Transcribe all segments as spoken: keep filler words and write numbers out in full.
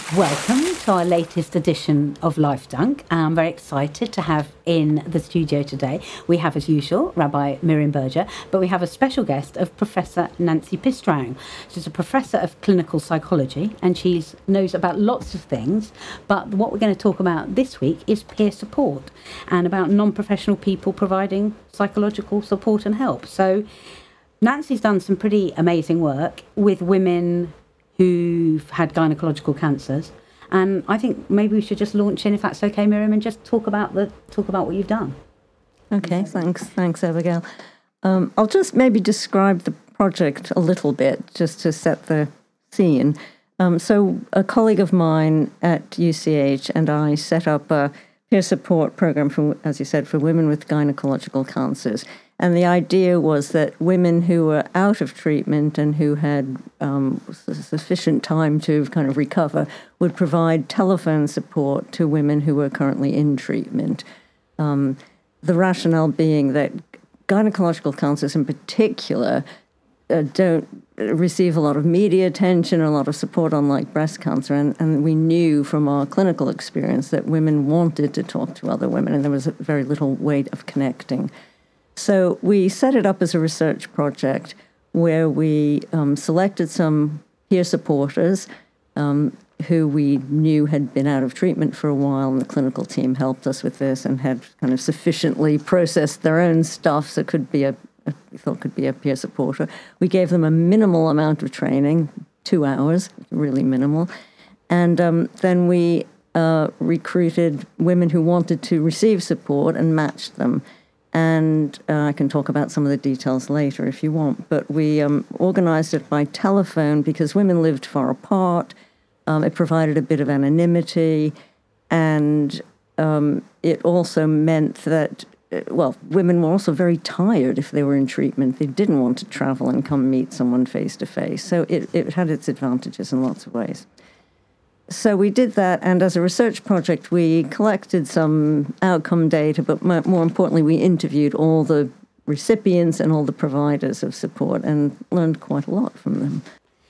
Welcome to our latest edition of LifeDunk. I'm very excited to have in the studio today, we have, as usual, Rabbi Miriam Berger, but we have a special guest of Professor Nancy Pistrang. She's a professor of clinical psychology, and she knows about lots of things, but what we're going to talk about this week is peer support and about non-professional people providing psychological support and help. So Nancy's done some pretty amazing work with women who've had gynecological cancers, and I think maybe we should just launch in, if that's okay, Miriam, and just talk about the talk about what you've done. Okay, thanks, thanks, Abigail. Um, I'll just maybe describe the project a little bit, just to set the scene. Um, so, a colleague of mine at U C H and I set up a peer support program for, as you said, for women with gynecological cancers. And the idea was that women who were out of treatment and who had um, sufficient time to kind of recover would provide telephone support to women who were currently in treatment. Um, the rationale being that gynecological cancers in particular uh, don't receive a lot of media attention, a lot of support, unlike breast cancer. And, and we knew from our clinical experience that women wanted to talk to other women, and there was very little way of connecting. So we set it up as a research project where we um, selected some peer supporters um, who we knew had been out of treatment for a while, and the clinical team helped us with this and had kind of sufficiently processed their own stuff so could be a, a we thought could be a peer supporter. We gave them a minimal amount of training, two hours, really minimal, and um, then we uh, recruited women who wanted to receive support and matched them. And uh, I can talk about some of the details later if you want. But we um, organized it by telephone because women lived far apart. Um, it provided a bit of anonymity. And um, it also meant that, well, women were also very tired if they were in treatment. They didn't want to travel and come meet someone face to face. So it, it had its advantages in lots of ways. So we did that, and as a research project, we collected some outcome data, but more importantly, we interviewed all the recipients and all the providers of support and learned quite a lot from them.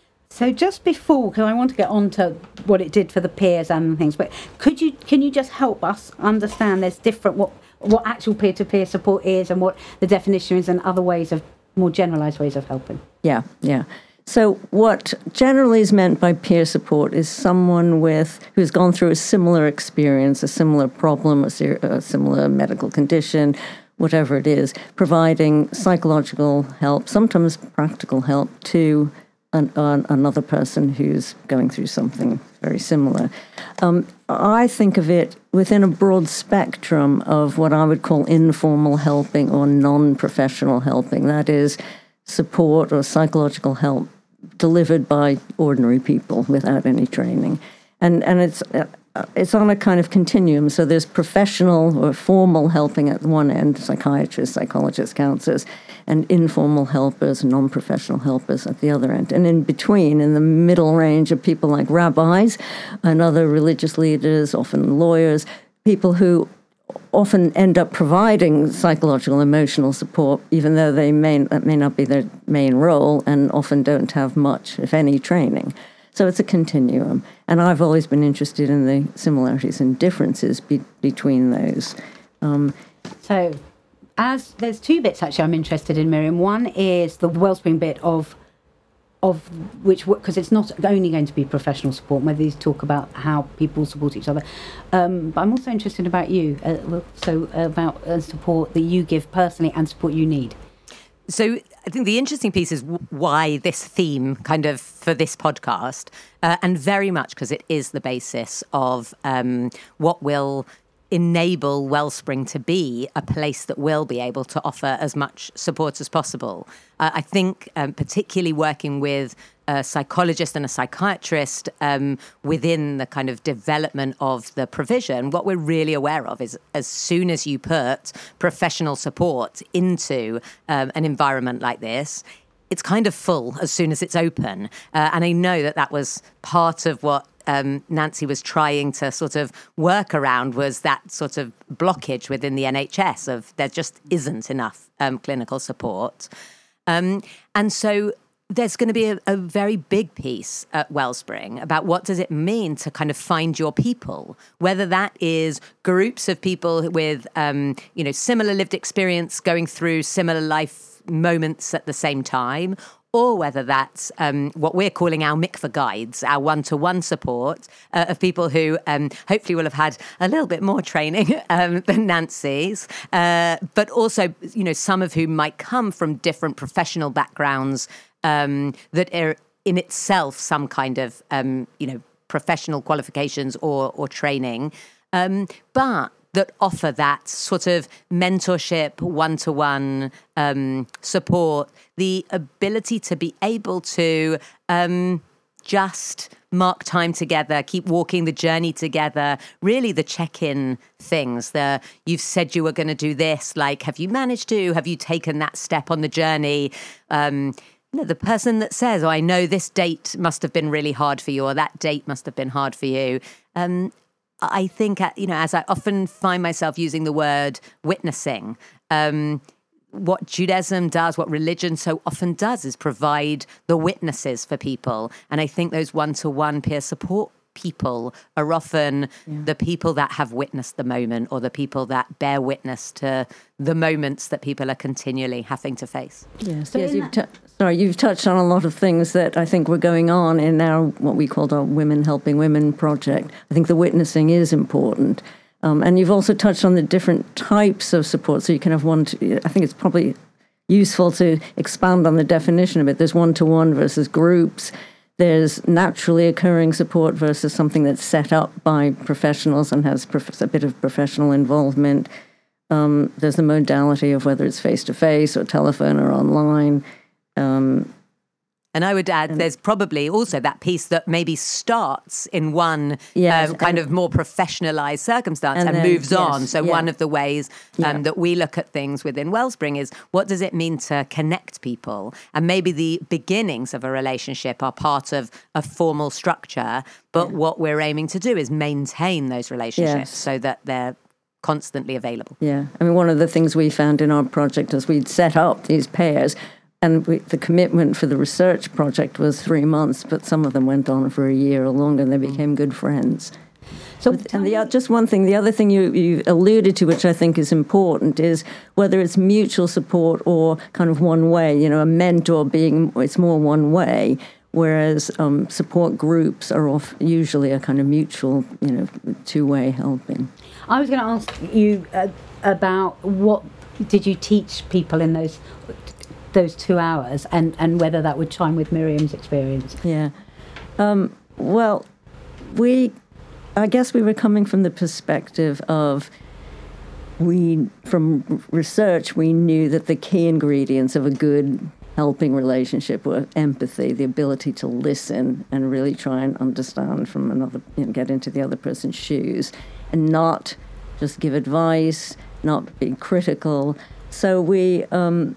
So just before, because I want to get on to what it did for the peers and things, but could you can you just help us understand there's different, what, what actual peer-to-peer support is and what the definition is and other ways of, more generalised ways of helping? Yeah, yeah. So what generally is meant by peer support is someone with who's gone through a similar experience, a similar problem, a, ser- a similar medical condition, whatever it is, providing psychological help, sometimes practical help to an, an, another person who's going through something very similar. Um, I think of it within a broad spectrum of what I would call informal helping or non-professional helping. That is, support or psychological help delivered by ordinary people without any training. And and it's uh, it's on a kind of continuum. So there's professional or formal helping at one end, psychiatrists, psychologists, counselors, and informal helpers, non-professional helpers at the other end. And in between, in the middle range, are people like rabbis and other religious leaders, often lawyers, people who often end up providing psychological, emotional support, even though they may that may not be their main role, and often don't have much, if any, training. So it's a continuum, and I've always been interested in the similarities and differences be, between those. Um, so, as there's two bits actually I'm interested in, Miriam. One is the Wellspring bit of of which, because it's not only going to be professional support, whether you talk about how people support each other. Um, but I'm also interested about you, uh, so about uh, support that you give personally and support you need. So I think the interesting piece is w- why this theme kind of for this podcast, uh, and very much because it is the basis of um, what will enable Wellspring to be a place that will be able to offer as much support as possible. Uh, I think um, particularly working with a psychologist and a psychiatrist um, within the kind of development of the provision, what we're really aware of is as soon as you put professional support into um, an environment like this, it's kind of full as soon as it's open. Uh, and I know that that was part of what Um, Nancy was trying to sort of work around, was that sort of blockage within the N H S of there just isn't enough um, clinical support. Um, and so there's going to be a, a very big piece at Wellspring about what does it mean to kind of find your people, whether that is groups of people with, um, you know, similar lived experience going through similar life moments at the same time, or whether that's um, what we're calling our mikvah guides, our one-to-one support uh, of people who um, hopefully will have had a little bit more training um, than Nancy's, uh, but also, you know, some of whom might come from different professional backgrounds um, that are in itself some kind of, um, you know, professional qualifications or, or training, um, but that offer that sort of mentorship, one-to-one um, support, the ability to be able to um, just mark time together, keep walking the journey together, really the check-in things, the you've said you were going to do this, like have you managed to, have you taken that step on the journey? Um, you know, the person that says, oh, I know this date must have been really hard for you, or that date must have been hard for you. Um, I think, you know, as I often find myself using the word witnessing, um, what Judaism does, what religion so often does, is provide the witnesses for people. And I think those one-to-one peer support people are often yeah. the people that have witnessed the moment, or the people that bear witness to the moments that people are continually having to face. Yes, yes you've t- sorry, you've touched on a lot of things that I think were going on in our, what we called our Women Helping Women project. I think the witnessing is important. Um, and you've also touched on the different types of support. So you can have one, to, I think it's probably useful to expand on the definition of it. There's one-to-one versus groups. There's naturally occurring support versus something that's set up by professionals and has prof- a bit of professional involvement. Um, there's the modality of whether it's face-to-face or telephone or online. Um, and I would add, and there's probably also that piece that maybe starts in one yes, uh, kind of more professionalized circumstance and, and then, moves yes, on. So yeah. one of the ways um, yeah. that we look at things within Wellspring is, what does it mean to connect people? And maybe the beginnings of a relationship are part of a formal structure, but yeah. what we're aiming to do is maintain those relationships yes. so that they're constantly available. Yeah. I mean, one of the things we found in our project as we'd set up these pairs, and we, the commitment for the research project was three months, but some of them went on for a year or longer, and they became good friends. So, and the, just one thing, the other thing you, you alluded to, which I think is important, is whether it's mutual support or kind of one way. You know, a mentor being, it's more one way, whereas um, support groups are off, usually a kind of mutual, you know, two-way helping. I was going to ask you uh, about what did you teach people in those those two hours, and, and whether that would chime with Miriam's experience. Yeah. Um, well, we, I guess we were coming from the perspective of, we, from research, we knew that the key ingredients of a good helping relationship were empathy, the ability to listen and really try and understand from another, you know, get into the other person's shoes, and not just give advice, not be critical. So we, um,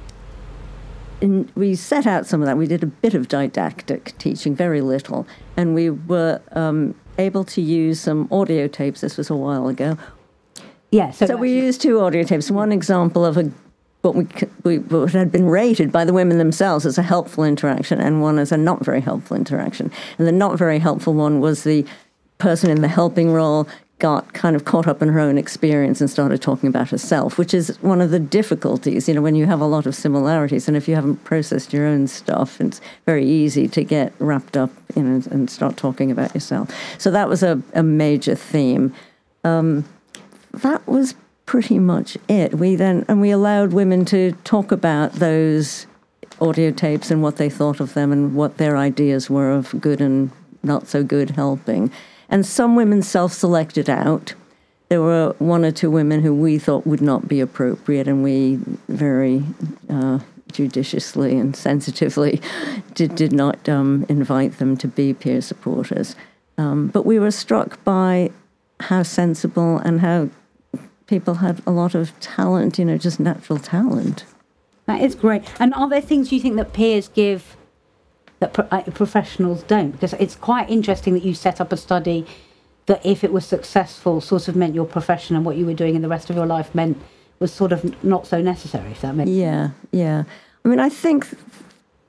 In, we set out some of that. We did a bit of didactic teaching, very little, and we were um, able to use some audio tapes. This was a while ago. Yeah, so, so we used two audio tapes. One example of a what we, we what had been rated by the women themselves as a helpful interaction, and one as a not very helpful interaction. And the not very helpful one was the person in the helping role got kind of caught up in her own experience and started talking about herself, which is one of the difficulties, you know, when you have a lot of similarities, and if you haven't processed your own stuff, it's very easy to get wrapped up, you know, and start talking about yourself. So that was a, a major theme. Um, that was pretty much it. We then, and we allowed women to talk about those audio tapes and what they thought of them and what their ideas were of good and not so good helping. And some women self-selected out. There were one or two women who we thought would not be appropriate, and we very uh, judiciously and sensitively did, did not um, invite them to be peer supporters. Um, but we were struck by how sensible and how people had a lot of talent, you know, just natural talent. That is great. And are there things you think that peers give that pro- uh, professionals don't? Because it's quite interesting that you set up a study that, if it was successful, sort of meant your profession and what you were doing in the rest of your life meant was sort of not so necessary, if that makes yeah, sense. Yeah, yeah. I mean, I think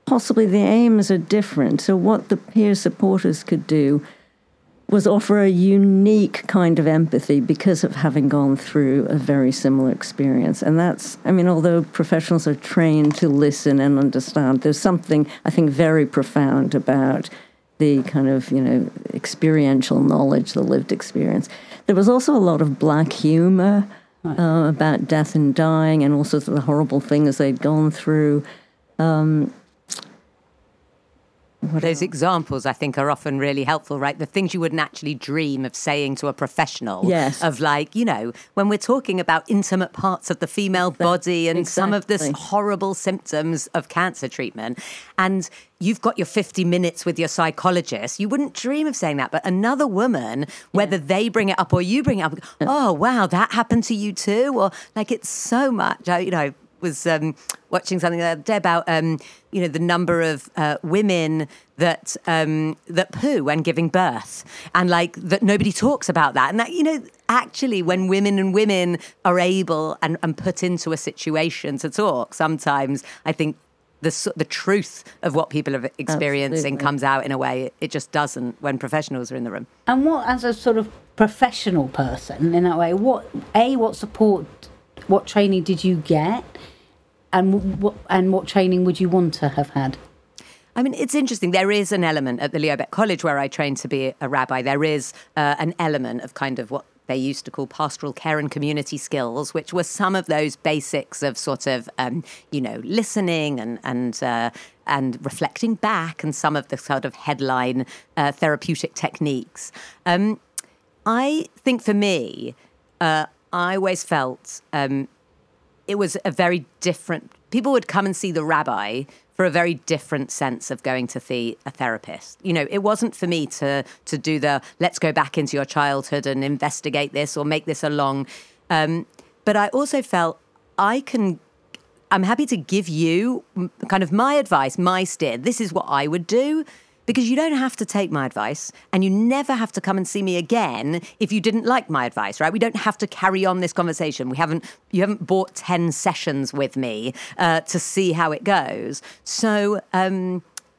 possibly the aims are different. So what the peer supporters could do was offer a unique kind of empathy because of having gone through a very similar experience. And that's, I mean, although professionals are trained to listen and understand, there's something, I think, very profound about the kind of, you know, experiential knowledge, the lived experience. There was also a lot of black humor right. uh, about death and dying and all sorts of the horrible things they'd gone through. Um, What Those else? Examples, I think, are often really helpful, right? The things you wouldn't actually dream of saying to a professional. Yes. Of like, you know, when we're talking about intimate parts of the female body and exactly. some of the horrible symptoms of cancer treatment. And you've got your fifty minutes with your psychologist. You wouldn't dream of saying that. But another woman, whether yeah. they bring it up or you bring it up, oh, wow, that happened to you too? Or like, it's so much, you know, was um, watching something the other day about, um, you know, the number of uh, women that um, that poo when giving birth, and like that nobody talks about that. And that, you know, actually, when women and women are able and, and put into a situation to talk, sometimes I think the the truth of what people are experiencing Absolutely. Comes out in a way it just doesn't when professionals are in the room. And what, as a sort of professional person in that way, what a what support, what training did you get? And what, and what training would you want to have had? I mean, it's interesting. There is an element at the Leo Baeck College where I trained to be a rabbi. There is uh, an element of kind of what they used to call pastoral care and community skills, which were some of those basics of sort of, um, you know, listening and and uh, and reflecting back, and some of the sort of headline uh, therapeutic techniques. Um, I think for me, uh, I always felt... Um, it was a very different... People would come and see the rabbi for a very different sense of going to see a therapist. You know, it wasn't for me to to do the, let's go back into your childhood and investigate this or make this a long... Um, but I also felt I can... I'm happy to give you kind of my advice, my steer. This is what I would do. Because you don't have to take my advice, and you never have to come and see me again if you didn't like my advice, right? We don't have to carry on this conversation. We haven't, you haven't bought ten sessions with me uh, to see how it goes. So um,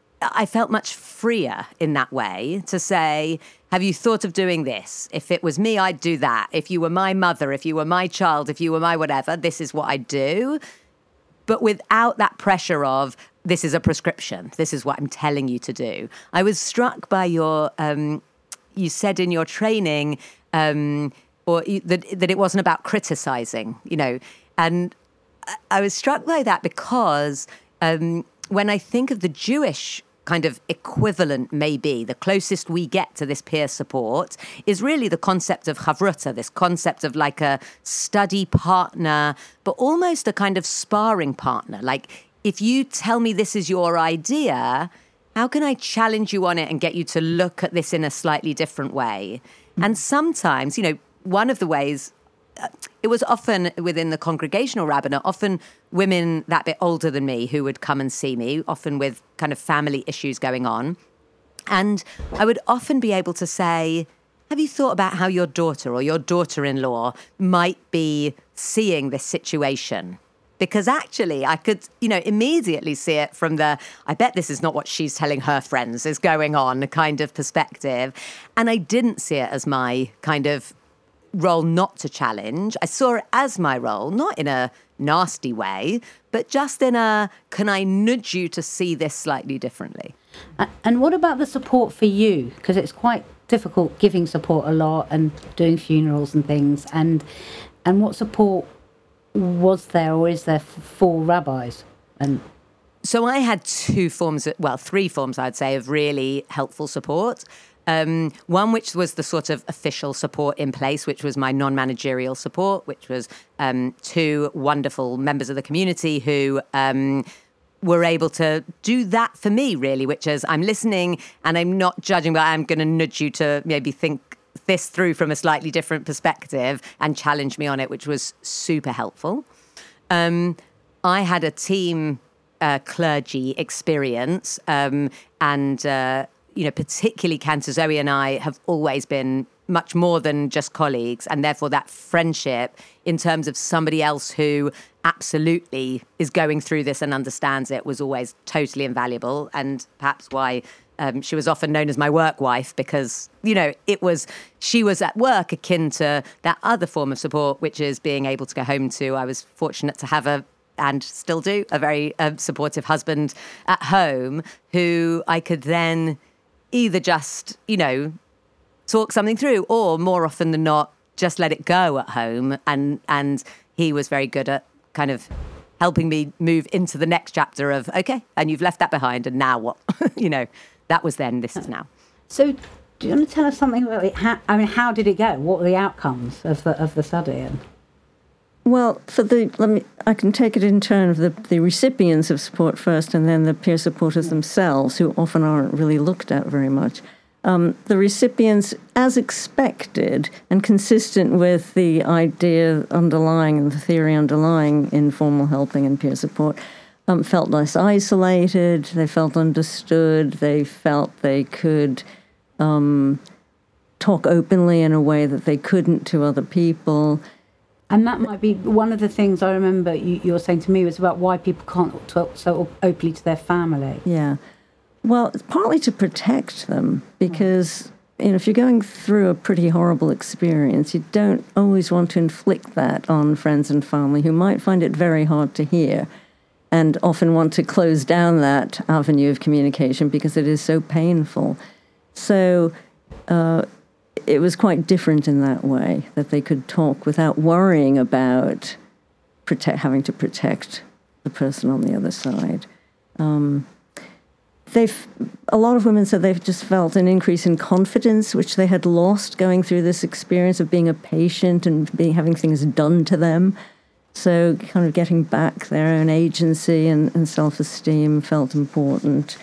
I felt much freer in that way to say, have you thought of doing this? If it was me, I'd do that. If you were my mother, if you were my child, if you were my whatever, this is what I'd do. But without that pressure of, this is a prescription, this is what I'm telling you to do. I was struck by your, um, you said in your training, um, or that, that it wasn't about criticizing, you know. And I was struck by that because um, when I think of the Jewish kind of equivalent, maybe the closest we get to this peer support is really the concept of chavruta, this concept of like a study partner, but almost a kind of sparring partner. Like, if you tell me this is your idea, how can I challenge you on it and get you to look at this in a slightly different way? Mm-hmm. And sometimes, you know, one of the ways, uh, it was often within the congregational rabbinate, often women that bit older than me who would come and see me, often with kind of family issues going on. And I would often be able to say, have you thought about how your daughter or your daughter-in-law might be seeing this situation? Because actually I could, you know, immediately see it from the, I bet this is not what she's telling her friends is going on kind of perspective. And I didn't see it as my kind of role not to challenge. I saw it as my role, not in a nasty way, but just in a, can I nudge you to see this slightly differently? And what about the support for you? Because it's quite difficult giving support a lot and doing funerals and things. And and what support was there or is there for rabbis? And so I had two forms, of, well, three forms, I'd say, of really helpful support. Um, one which was the sort of official support in place, which was my non-managerial support, which was um, two wonderful members of the community who um, were able to do that for me, really, which is I'm listening and I'm not judging, but I'm going to nudge you to maybe think this through from a slightly different perspective and challenge me on it, which was super helpful. Um, I had a team uh, clergy experience um, and... Uh, you know, particularly Cantor Zoe and I have always been much more than just colleagues, and therefore that friendship in terms of somebody else who absolutely is going through this and understands it was always totally invaluable, and perhaps why um, she was often known as my work wife, because, you know, it was, she was at work akin to that other form of support, which is being able to go home to. I was fortunate to have a and still do, a very uh, supportive husband at home who I could then either just, you know, talk something through, or more often than not, just let it go at home. And and he was very good at kind of helping me move into the next chapter of, okay, and you've left that behind, and now what? You know, that was then, this is now. So do you want to tell us something about it? How, I mean, how did it go? What were the outcomes of the, of the study? And Well, for the let me, I can take it in turn of the, the recipients of support first, and then the peer supporters themselves, who often aren't really looked at very much. Um, the recipients, as expected and consistent with the idea underlying and the theory underlying informal helping and peer support, um, felt less isolated. They felt understood. They felt they could um, talk openly in a way that they couldn't to other people. And that might be one of the things I remember you, you were saying to me was about why people can't talk so openly to their family. Yeah. Well, it's partly to protect them, because, you know, if you're going through a pretty horrible experience, you don't always want to inflict that on friends and family who might find it very hard to hear, and often want to close down that avenue of communication because it is so painful. So, uh, it was quite different in that way, that they could talk without worrying about protect, having to protect the person on the other side. Um, they've a lot of women said they've just felt an increase in confidence, which they had lost going through this experience of being a patient and being having things done to them. So kind of getting back their own agency and, and self-esteem felt important.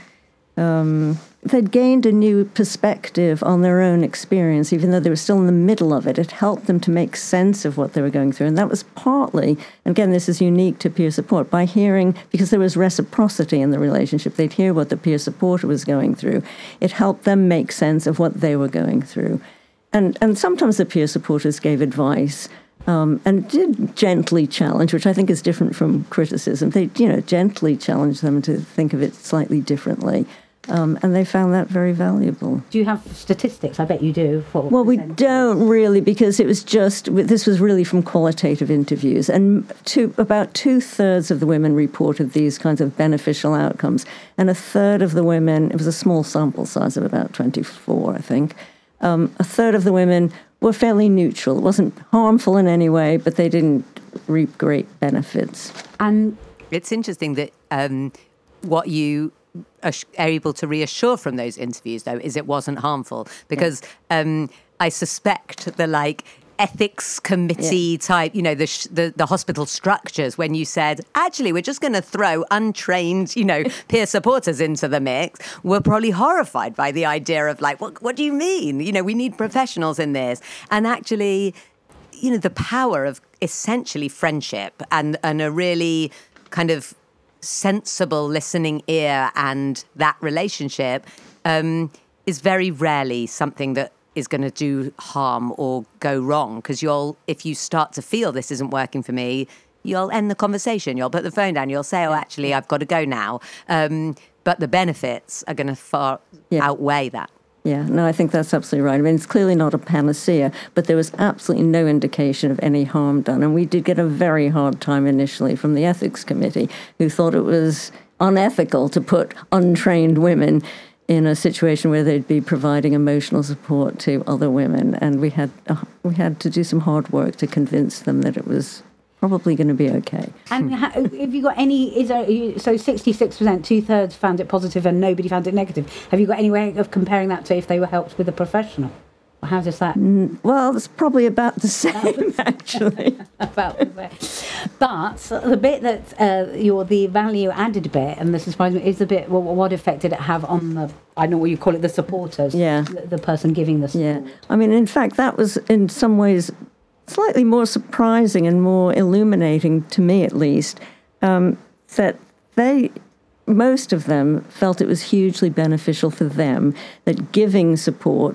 Um, they'd gained a new perspective on their own experience, even though they were still in the middle of it. It helped them to make sense of what they were going through. And that was partly, and again, this is unique to peer support, by hearing, because there was reciprocity in the relationship, they'd hear what the peer supporter was going through. It helped them make sense of what they were going through. And, and sometimes the peer supporters gave advice um, and did gently challenge, which I think is different from criticism. They, you know, gently challenged them to think of it slightly differently. Um, and they found that very valuable. Do you have statistics? I bet you do. For well, we don't really, because it was just, this was really from qualitative interviews. And two, about two-thirds of the women reported these kinds of beneficial outcomes. And a third of the women, it was a small sample size of about twenty-four, I think, um, a third of the women were fairly neutral. It wasn't harmful in any way, but they didn't reap great benefits. And it's interesting that um, what you are able to reassure from those interviews, though, is it wasn't harmful, because um, I suspect the like ethics committee yeah. type, you know, the, sh- the the hospital structures, when you said, actually, we're just going to throw untrained, you know, peer supporters into the mix, were probably horrified by the idea of like, what, what do you mean? You know, we need professionals in this. And actually, you know, the power of essentially friendship and, and a really kind of sensible listening ear and that relationship um, is very rarely something that is going to do harm or go wrong, because you'll, if you start to feel this isn't working for me, you'll end the conversation, you'll put the phone down, you'll say, oh, actually, I've got to go now. Um, but the benefits are going to far yeah. outweigh that. Yeah, no, I think that's absolutely right. I mean, it's clearly not a panacea, but there was absolutely no indication of any harm done. And we did get a very hard time initially from the ethics committee, who thought it was unethical to put untrained women in a situation where they'd be providing emotional support to other women. And we had uh, we had to do some hard work to convince them that it was probably going to be okay. And ha- have you got any, is there, so sixty-six percent, two-thirds found it positive and nobody found it negative. Have you got any way of comparing that to if they were helped with a professional? Or how does that? Mm, well, it's probably about the same, actually. About the same. But the bit that uh, you're the value added bit, and the surprise is the bit, well, what effect did it have on the, I don't know what you call it, the supporters? Yeah. The, the person giving the support. Yeah. I mean, in fact, that was in some ways slightly more surprising and more illuminating, to me at least, um, that they, most of them felt it was hugely beneficial for them, that giving support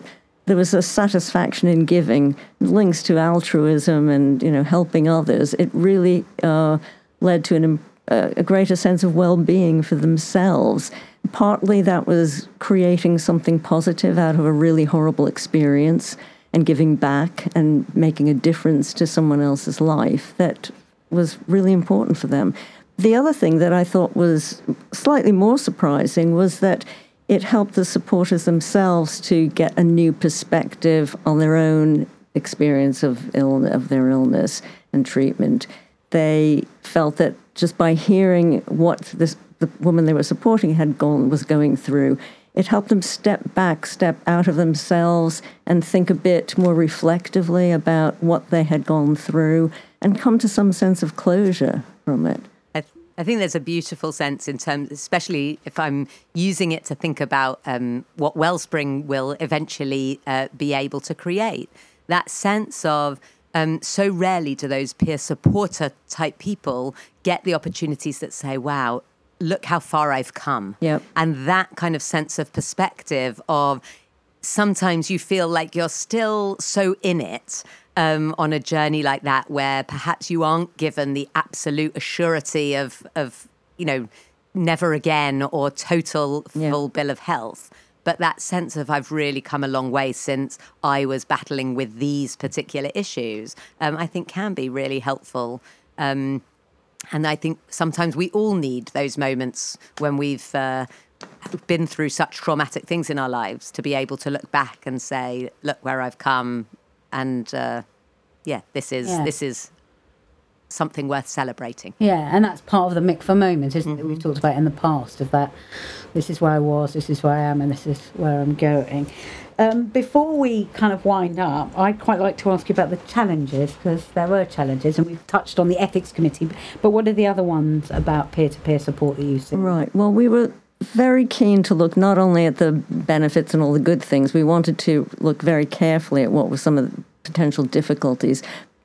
there was a satisfaction in giving, links to altruism and, you know, helping others. It really uh, led to an, uh, a greater sense of well-being for themselves. Partly that was creating something positive out of a really horrible experience and giving back and making a difference to someone else's life that was really important for them. The other thing that I thought was slightly more surprising was that it helped the supporters themselves to get a new perspective on their own experience of ill of their illness and treatment. They felt that just by hearing what this, the woman they were supporting had gone was going through, it helped them step back, step out of themselves, and think a bit more reflectively about what they had gone through, and come to some sense of closure from it. I think there's a beautiful sense in terms, especially if I'm using it to think about um, what Wellspring will eventually uh, be able to create. That sense of um, so rarely do those peer supporter type people get the opportunities that say, wow, look how far I've come. Yep. And that kind of sense of perspective of sometimes you feel like you're still so in it. Um, on a journey like that, where perhaps you aren't given the absolute assurity of, of you know, never again or total full yeah. bill of health. But that sense of I've really come a long way since I was battling with these particular issues, um, I think can be really helpful. Um, and I think sometimes we all need those moments when we've uh, been through such traumatic things in our lives to be able to look back and say, look where I've come. And uh, yeah, this is yeah. this is something worth celebrating. Yeah, and that's part of the M I C F A moment, isn't mm-hmm. it? We've talked about in the past of that. This is where I was, this is where I am, and this is where I'm going. Um, before we kind of wind up, I'd quite like to ask you about the challenges, because there were challenges, and we've touched on the ethics committee. But what are the other ones about peer-to-peer support that you see? Right. Well, we were very keen to look not only at the benefits and all the good things, we wanted to look very carefully at what were some of the potential difficulties.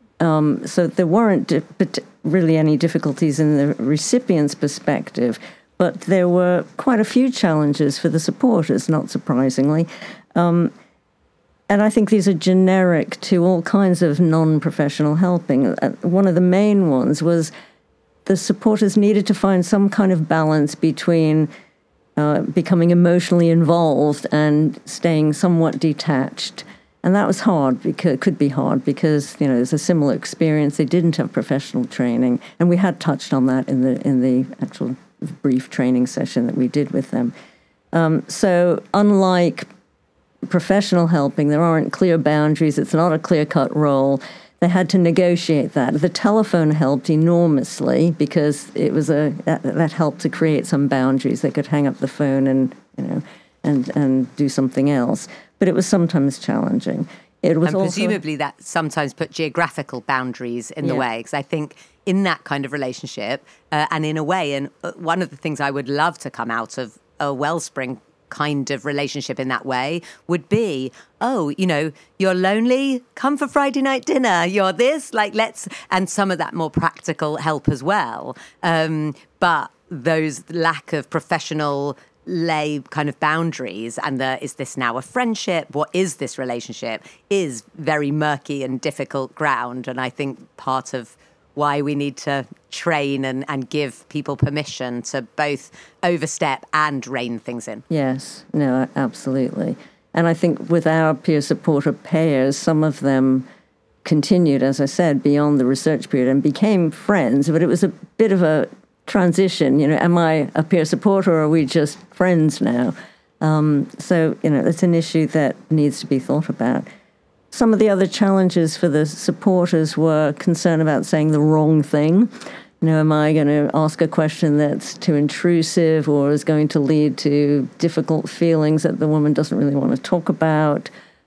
Um, so there weren't di- really any difficulties in the recipient's perspective, but there were quite a few challenges for the supporters, not surprisingly. Um, and I think these are generic to all kinds of non-professional helping. Uh, one of the main ones was the supporters needed to find some kind of balance between Uh, becoming emotionally involved and staying somewhat detached. And that was hard, because it could be hard because, you know, there's a similar experience. They didn't have professional training. And we had touched on that in the in the actual brief training session that we did with them. Um, so unlike professional helping, there aren't clear boundaries. It's not a clear-cut role. They had to negotiate that. The telephone helped enormously because it was a that, that helped to create some boundaries. They could hang up the phone and you know and and do something else. But it was sometimes challenging. It was and also, presumably that sometimes put geographical boundaries in yeah. the way. Because I think in that kind of relationship, uh, and in a way, and one of the things I would love to come out of a Wellspring kind of relationship in that way would be, oh, you know, you're lonely, come for Friday night dinner, you're this, like let's, and some of that more practical help as well. Um, but those lack of professional lay kind of boundaries and the, is this now a friendship? What is this relationship? Is very murky and difficult ground. And I think part of why we need to train and, and give people permission to both overstep and rein things in. Yes, no, absolutely. And I think with our peer supporter pairs, some of them continued, as I said, beyond the research period and became friends, but it was a bit of a transition. You know, am I a peer supporter or are we just friends now? Um, so, you know, it's an issue that needs to be thought about. Some of the other challenges for the supporters were concern about saying the wrong thing. You know, am I going to ask a question that's too intrusive or is going to lead to difficult feelings that the woman doesn't really want to talk about?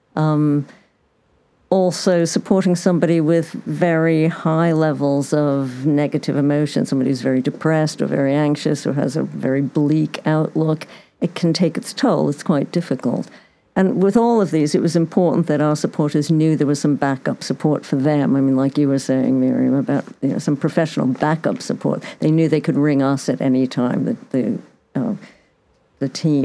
Um, also, supporting somebody with very high levels of negative emotion, somebody who's very depressed or very anxious or has a very bleak outlook, it can take its toll. It's quite difficult. And with all of these, it was important that our supporters knew there was some backup support for them. I mean, like you were saying, Miriam, about you know, some professional backup support. They knew they could ring us at any time, the the, uh, the team,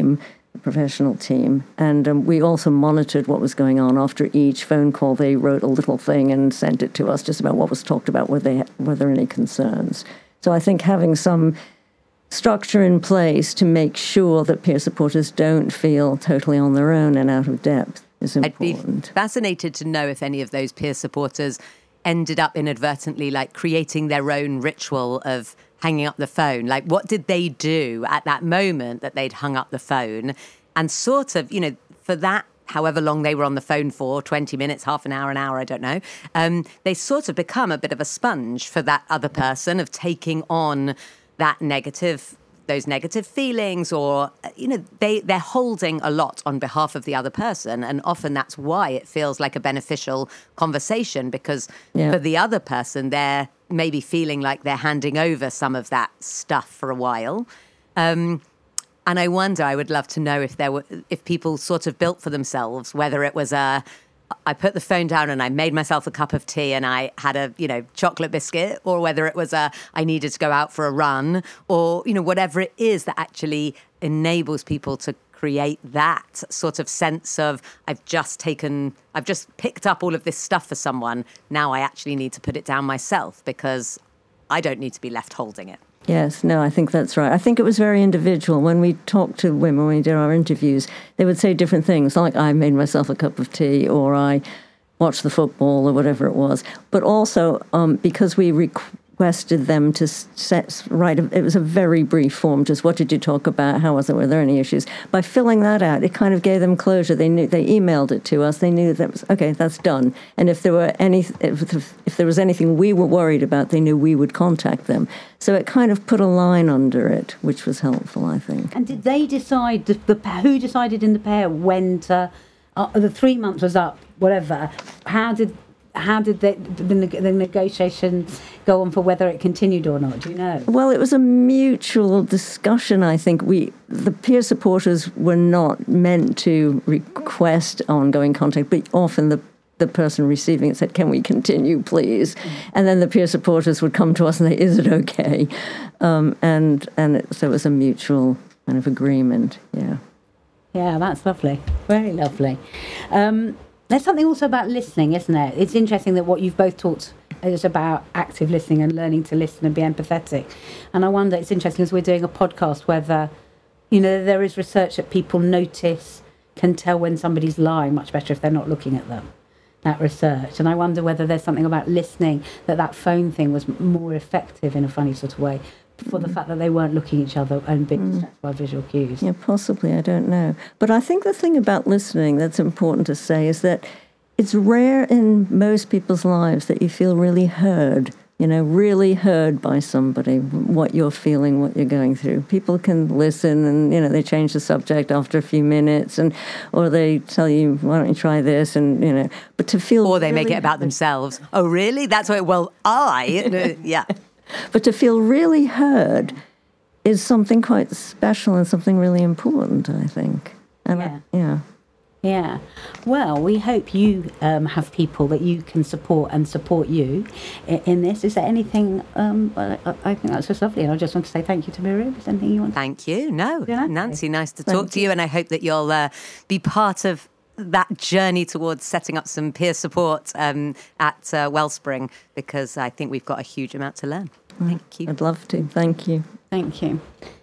professional team. And um, we also monitored what was going on. After each phone call, they wrote a little thing and sent it to us just about what was talked about, were, they, were there any concerns. So I think having some structure in place to make sure that peer supporters don't feel totally on their own and out of depth is important. I'd be fascinated to know if any of those peer supporters ended up inadvertently like creating their own ritual of hanging up the phone. Like, what did they do at that moment that they'd hung up the phone? And sort of, you know, for that, however long they were on the phone for, twenty minutes, half an hour, an hour, I don't know, um, they sort of become a bit of a sponge for that other person of taking on that negative, those negative feelings, or, you know, they, they're holding a lot on behalf of the other person. And often that's why it feels like a beneficial conversation, because yeah. for the other person, they're maybe feeling like they're handing over some of that stuff for a while. Um, and I wonder, I would love to know if there were, if people sort of built for themselves, whether it was a, I put the phone down and I made myself a cup of tea and I had a, you know, chocolate biscuit, or whether it was a, I needed to go out for a run, or, you know, whatever it is that actually enables people to create that sort of sense of, I've just taken, I've just picked up all of this stuff for someone. Now I actually need to put it down myself because I don't need to be left holding it. Yes, no, I think that's right. I think it was very individual. When we talked to women, when we did our interviews, they would say different things, like I made myself a cup of tea, or I watched the football, or whatever it was. But also, um, because we requested them to set, write, a, it was a very brief form, just what did you talk about, how was it, were there any issues? By filling that out, it kind of gave them closure. They knew, they emailed it to us. They knew that, was, okay, that's done. And if there were any, if, if there was anything we were worried about, they knew we would contact them. So it kind of put a line under it, which was helpful, I think. And did they decide, the, the who decided in the pair when to, uh, the three months was up, whatever, how did how did the, the, the negotiation go on for whether it continued or not? Do you know? Well, it was a mutual discussion, I think. We, the peer supporters were not meant to request ongoing contact, but often the the person receiving it said, can we continue, please? And then the peer supporters would come to us and say, is it okay? Um, and and it, so it was a mutual kind of agreement, yeah. Yeah, that's lovely. Very lovely. Um, there's something also about listening, isn't there? It's interesting that what you've both talked is about active listening and learning to listen and be empathetic. And I wonder, it's interesting as we're doing a podcast, whether, you know, there is research that people notice, can tell when somebody's lying much better if they're not looking at them. That research. And I wonder whether there's something about listening, that that phone thing was more effective in a funny sort of way for the fact that they weren't looking at each other and being mm. distracted by visual cues. Yeah, possibly, I don't know. But I think the thing about listening that's important to say is that it's rare in most people's lives that you feel really heard, you know, really heard by somebody, what you're feeling, what you're going through. People can listen and, you know, they change the subject after a few minutes, and or they tell you, why don't you try this, and, you know, but to feel... Or they really make it about themselves. Oh, really? That's why, well, I... yeah. But to feel really heard is something quite special and something really important, I think. And yeah. I, yeah. Yeah. Well, we hope you um, have people that you can support and support you in, in this. Is there anything, um, I, I think that's just lovely. And I just want to say thank you to Miriam. Is there anything you want to Thank you. No, yeah, Nancy, nice to thank talk to you. And I hope that you'll uh, be part of that journey towards setting up some peer support um, at uh, Wellspring, because I think we've got a huge amount to learn. Thank you. I'd love to. Thank you. Thank you.